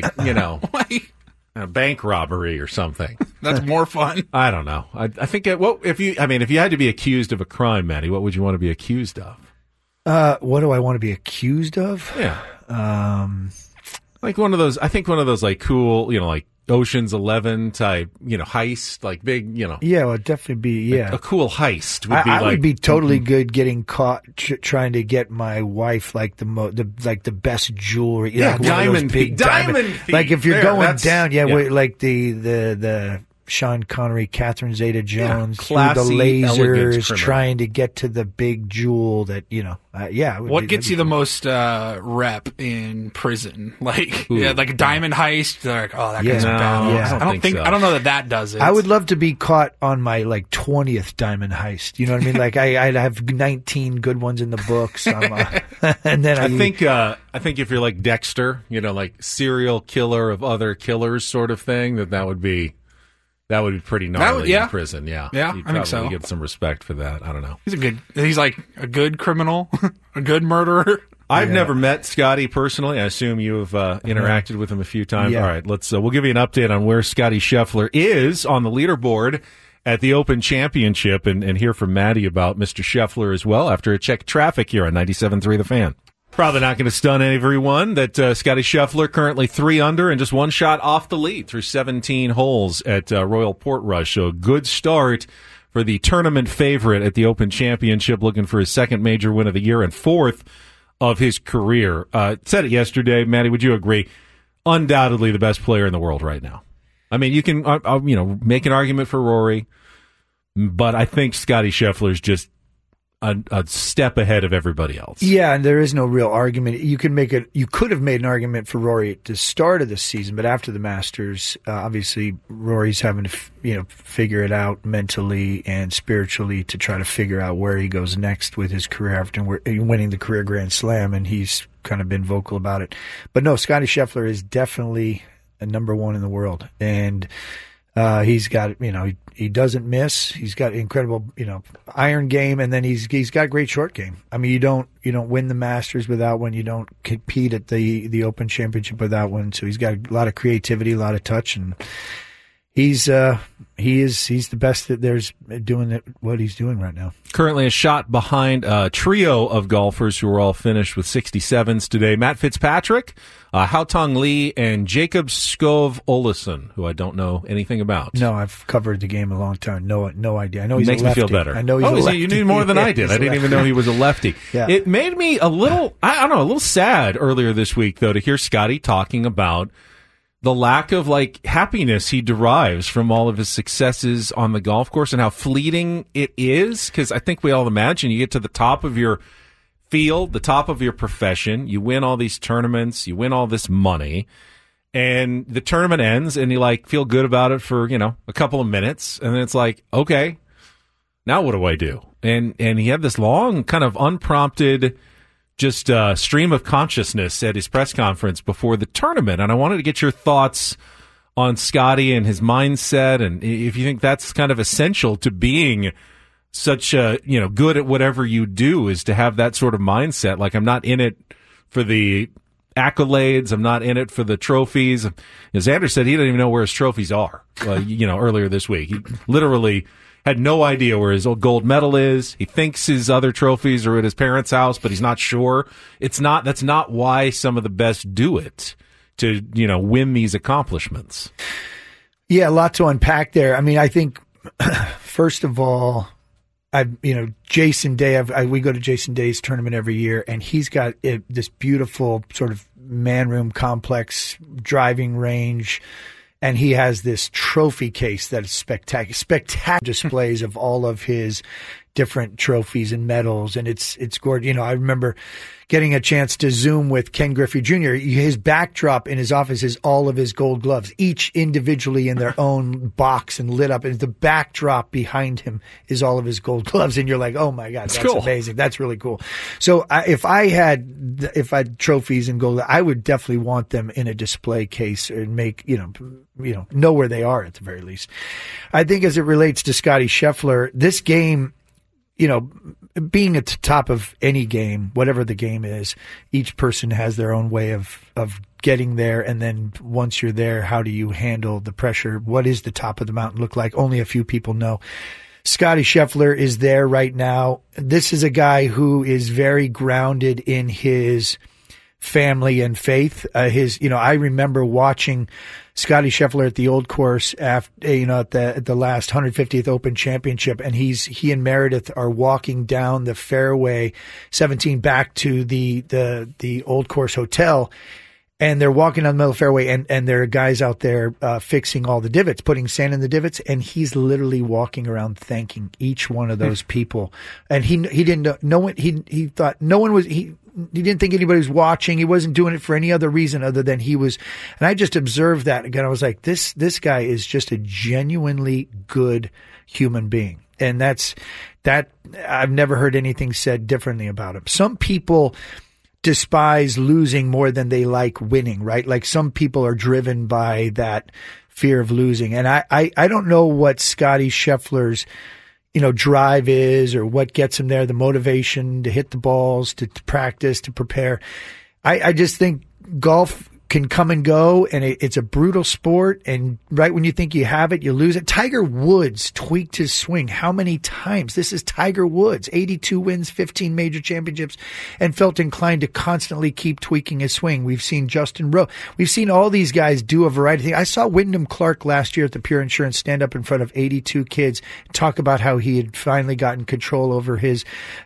a bank robbery or something. That's more fun. I don't know. I think if you had to be accused of a crime, Maddie, what would you want to be accused of? What do I want to be accused of? Yeah. Like one of those. I think one of those like cool, like Ocean's 11 type, heist, like big, Yeah, well, it'd definitely be, a cool heist would be I would be totally good getting caught trying to get my wife the best jewelry. Yeah, diamond thief. Like if you're going down, like the Sean Connery, Catherine Zeta-Jones, through the lasers, trying to get to the big jewel that, What gets you the most rep in prison? Like a diamond heist? They're like, oh, that guy's bad. Yeah. I don't know that does it. I would love to be caught on my 20th diamond heist. You know what I mean? Like I'd have 19 good ones in the books. And then I think if you're like Dexter, like serial killer of other killers sort of thing, that would be pretty gnarly in prison. Yeah, I think so. Get some respect for that. I don't know. He's like a good criminal, a good murderer. I've never met Scotty personally. I assume you have interacted with him a few times. Yeah. All right, we'll give you an update on where Scotty Scheffler is on the leaderboard at the Open Championship, and hear from Maddie about Mr. Scheffler as well after a check traffic here on 97.3 The Fan. Probably not going to stun everyone that Scotty Scheffler currently 3 under and just one shot off the lead through 17 holes at Royal Portrush. So a good start for the tournament favorite at the Open Championship, looking for his second major win of the year and 4th of his career. Said it yesterday, Maddie, would you agree? Undoubtedly the best player in the world right now. I mean, you can make an argument for Rory, but I think Scotty Scheffler's just a step ahead of everybody else. Yeah, and there is no real argument. You could have made an argument for Rory at the start of the season, but after the Masters, obviously Rory's having to figure it out mentally and spiritually to try to figure out where he goes next with his career after winning the career Grand Slam, and he's kind of been vocal about it. But no, Scotty Scheffler is definitely a number one in the world, and he's got, he doesn't miss. He's got incredible, iron game, and then he's got a great short game. I mean, you don't win the Masters without one. You don't compete at the Open Championship without one. So he's got a lot of creativity, a lot of touch, and he's the best that there's doing what he's doing right now. Currently a shot behind a trio of golfers who are all finished with 67s today. Matt Fitzpatrick, Haotong Li, and Jacob Skov Olesen, who I don't know anything about. No, I've covered the game a long time. No idea. I know he's Makes a lefty. me feel better. I know he's a lefty. You knew more than I did. I didn't even know he was a lefty. Yeah. It made me a little sad earlier this week, though, to hear Scotty talking about the lack of happiness he derives from all of his successes on the golf course and how fleeting it is. Because I think we all imagine you get to the top of your field, the top of your profession, you win all these tournaments, you win all this money, and the tournament ends and you feel good about it for, a couple of minutes. And then it's like, okay, now what do I do? And he had this long kind of unprompted just stream of consciousness at his press conference before the tournament. And I wanted to get your thoughts on Scotty and his mindset, and if you think that's kind of essential to being such a, good at whatever you do, is to have that sort of mindset. Like, I'm not in it for the accolades. I'm not in it for the trophies. As Andrew said, he didn't even know where his trophies are, earlier this week. He literally had no idea where his old gold medal is. He thinks his other trophies are at his parents' house, but he's not sure. That's not why some of the best do it, to, win these accomplishments. Yeah, a lot to unpack there. I mean, I think, first of all, Jason Day, we go to Jason Day's tournament every year, and he's got this beautiful sort of man room complex driving range, and he has this trophy case that is spectacular displays of all of his different trophies and medals, and it's gorgeous. I remember getting a chance to Zoom with Ken Griffey Jr. His backdrop in his office is all of his gold gloves, each individually in their own box and lit up, and the backdrop behind him is all of his gold gloves, and you're like, oh my God, that's cool. Amazing. That's really cool. So if I had trophies and gold, I would definitely want them in a display case and make, know where they are at the very least. I think as it relates to Scottie Scheffler, this game, being at the top of any game, whatever the game is, each person has their own way of getting there. And then once you're there, how do you handle the pressure? What does the top of the mountain look like? Only a few people know. Scottie Scheffler is there right now. This is a guy who is very grounded in his family and faith. I remember watching Scottie Scheffler at the Old Course at the last 150th Open Championship, and he and Meredith are walking down the fairway 17 back to the Old Course Hotel, and they're walking down the middle of the fairway, and there are guys out there fixing all the divots, putting sand in the divots, and he's literally walking around thanking each one of those people. And he didn't know he thought no one was he didn't think anybody was watching. He wasn't doing it for any other reason other than he was. And I just observed that again. I was like, this guy is just a genuinely good human being. And that I've never heard anything said differently about him. Some people despise losing more than they like winning, right? Like some people are driven by that fear of losing. And I don't know what Scottie Scheffler's drive is or what gets him there, the motivation to hit the balls, to practice, to prepare. I just think golf can come and go, and it's a brutal sport, and right when you think you have it, you lose it. Tiger Woods tweaked his swing how many times? This is Tiger Woods, 82 wins, 15 major championships, and felt inclined to constantly keep tweaking his swing. We've seen Justin Rowe. We've seen all these guys do a variety of things. I saw Wyndham Clark last year at the Pure Insurance stand up in front of 82 kids, talk about how he had finally gotten control over his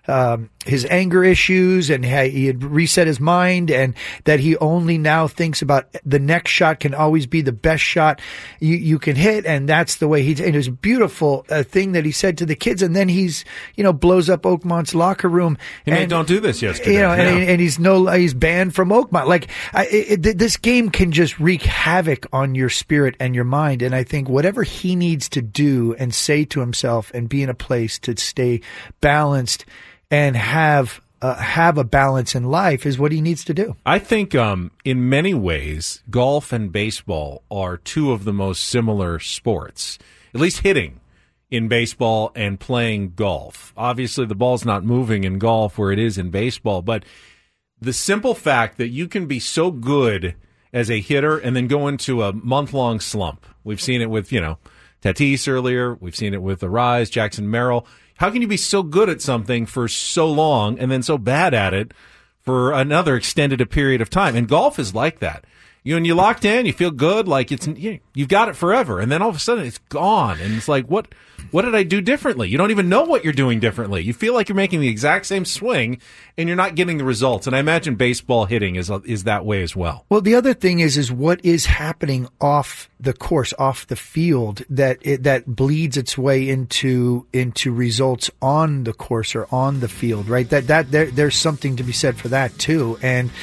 anger issues, and he had reset his mind, and that he only now thinks about the next shot can always be the best shot you can hit, and that's the way and it was a beautiful thing that he said to the kids, and then he's blows up Oakmont's locker room. He made Don't Do This yesterday, and he's banned from Oakmont. Like this game can just wreak havoc on your spirit and your mind, and I think whatever he needs to do and say to himself and be in a place to stay balanced and have a balance in life is what he needs to do. I think in many ways, golf and baseball are two of the most similar sports, at least hitting in baseball and playing golf. Obviously, the ball's not moving in golf where it is in baseball, but the simple fact that you can be so good as a hitter and then go into a month-long slump. We've seen it with, Tatis earlier. We've seen it with Arise, Jackson Merrill. How can you be so good at something for so long and then so bad at it for another extended period of time? And golf is like that. When you locked in, you feel good, like you've got it forever, and then all of a sudden it's gone, and it's like, what did I do differently? You don't even know what you're doing differently. You feel like you're making the exact same swing, and you're not getting the results. And I imagine baseball hitting is that way as well. Well, the other thing is what is happening off the course, off the field, that bleeds its way into results on the course or on the field, right? There's something to be said for that too, and.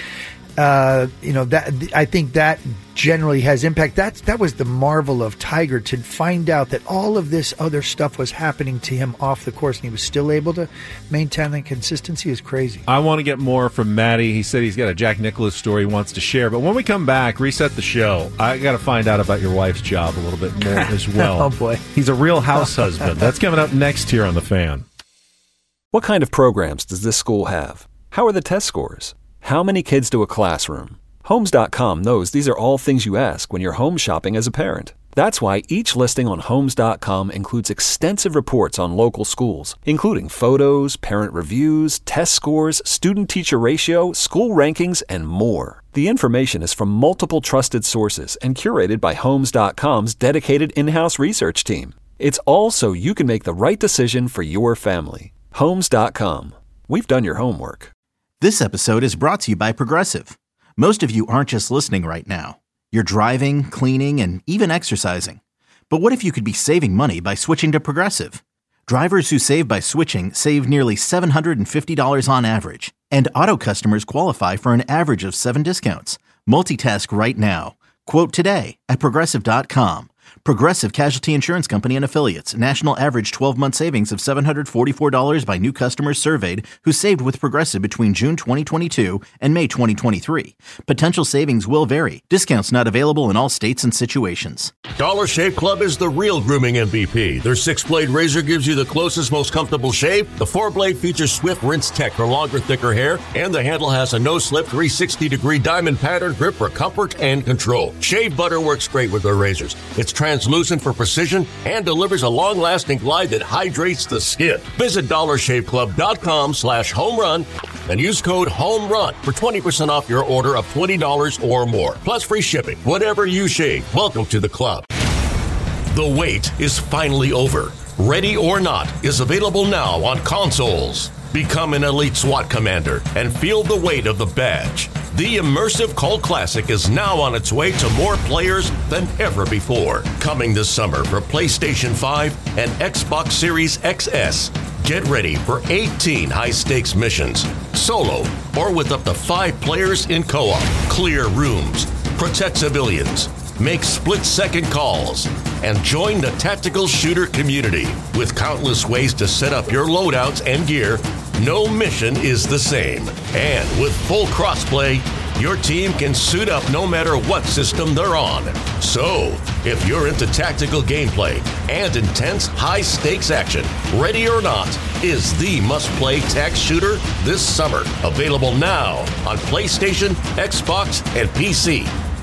That I think that generally has impact. That was the marvel of Tiger, to find out that all of this other stuff was happening to him off the course, and he was still able to maintain that consistency is crazy. I want to get more from Matty. He said he's got a Jack Nicklaus story he wants to share. But when we come back, reset the show. I got to find out about your wife's job a little bit more as well. Oh, boy. He's a real house husband. That's coming up next here on The Fan. What kind of programs does this school have? How are the test scores? How many kids do a classroom? Homes.com knows these are all things you ask when you're home shopping as a parent. That's why each listing on Homes.com includes extensive reports on local schools, including photos, parent reviews, test scores, student-teacher ratio, school rankings, and more. The information is from multiple trusted sources and curated by Homes.com's dedicated in-house research team. It's all so you can make the right decision for your family. Homes.com. We've done your homework. This episode is brought to you by Progressive. Most of you aren't just listening right now. You're driving, cleaning, and even exercising. But what if you could be saving money by switching to Progressive? Drivers who save by switching save nearly $750 on average. And auto customers qualify for an average of 7 discounts. Multitask right now. Quote today at Progressive.com. Progressive Casualty Insurance Company and Affiliates. National average 12-month savings of $744 by new customers surveyed who saved with Progressive between June 2022 and May 2023. Potential savings will vary. Discounts not available in all states and situations. Dollar Shave Club is the real grooming MVP. Their 6-blade razor gives you the closest, most comfortable shave. The 4-blade features swift rinse tech for longer, thicker hair. And the handle has a no-slip 360-degree diamond pattern grip for comfort and control. Shave butter works great with their razors. It's translucent for precision and delivers a long-lasting glide that hydrates the skin. Visit DollarShaveClub.com/homerun and use code HOMERUN for 20% off your order of $20 or more. Plus free shipping. Whatever you shave, welcome to the club. The wait is finally over. Ready or Not is available now on consoles. Become an elite SWAT commander and feel the weight of the badge. The immersive cult classic is now on its way to more players than ever before. Coming this summer for PlayStation 5 and Xbox Series XS. Get ready for 18 high-stakes missions, solo or with up to 5 players in co-op. Clear rooms, protect civilians, make split-second calls, and join the tactical shooter community. With countless ways to set up your loadouts and gear, no mission is the same. And with full crossplay, your team can suit up no matter what system they're on. So, if you're into tactical gameplay and intense high-stakes action, Ready or Not is the must-play tac shooter this summer. Available now on PlayStation, Xbox, and PC.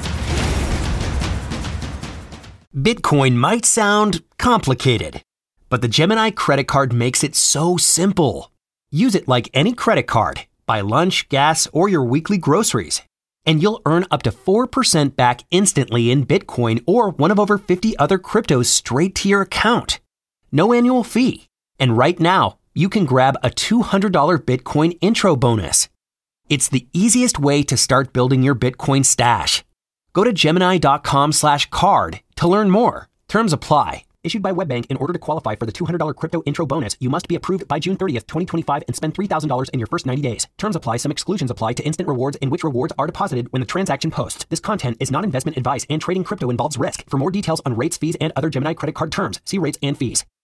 Bitcoin might sound complicated, but the Gemini credit card makes it so simple. Use it like any credit card. Buy lunch, gas, or your weekly groceries, and you'll earn up to 4% back instantly in Bitcoin or one of over 50 other cryptos straight to your account. No annual fee. And right now, you can grab a $200 Bitcoin intro bonus. It's the easiest way to start building your Bitcoin stash. Go to Gemini.com/card to learn more. Terms apply. Issued by WebBank. In order to qualify for the $200 crypto intro bonus, you must be approved by June 30th, 2025 and spend $3,000 in your first 90 days. Terms apply. Some exclusions apply to instant rewards in which rewards are deposited when the transaction posts. This content is not investment advice and trading crypto involves risk. For more details on rates, fees, and other Gemini credit card terms, see rates and fees.